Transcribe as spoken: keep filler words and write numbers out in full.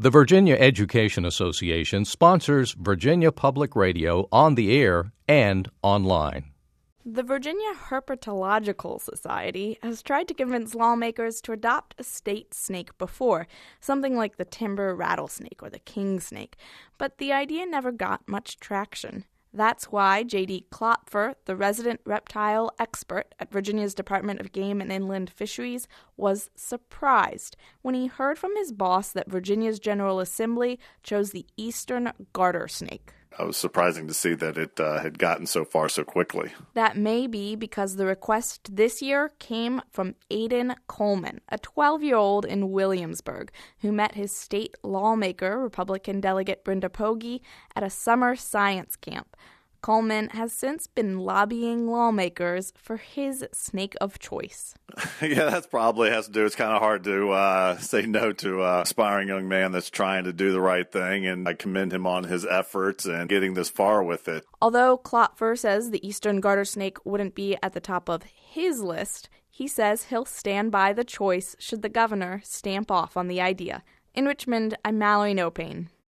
The Virginia Education Association sponsors Virginia Public Radio on the air and online. The Virginia Herpetological Society has tried to convince lawmakers to adopt a state snake before, something like the timber rattlesnake or the king snake, but the idea never got much traction. That's why J D Klopfer, the resident reptile expert at Virginia's Department of Game and Inland Fisheries, was surprised when he heard from his boss that Virginia's General Assembly chose the eastern garter snake. It was surprising to see that it uh, had gotten so far so quickly. That may be because the request this year came from Aidan Coleman, a twelve-year-old in Williamsburg, who met his state lawmaker, Republican delegate Brenda Pogge, at a summer science camp. Coleman has since been lobbying lawmakers for his snake of choice. Yeah, that's probably has to do. It's kind of hard to uh, say no to an aspiring young man that's trying to do the right thing, and I commend him on his efforts and getting this far with it. Although Klopfer says the eastern garter snake wouldn't be at the top of his list, he says he'll stand by the choice should the governor stamp off on the idea. In Richmond, I'm Mallory Nopane.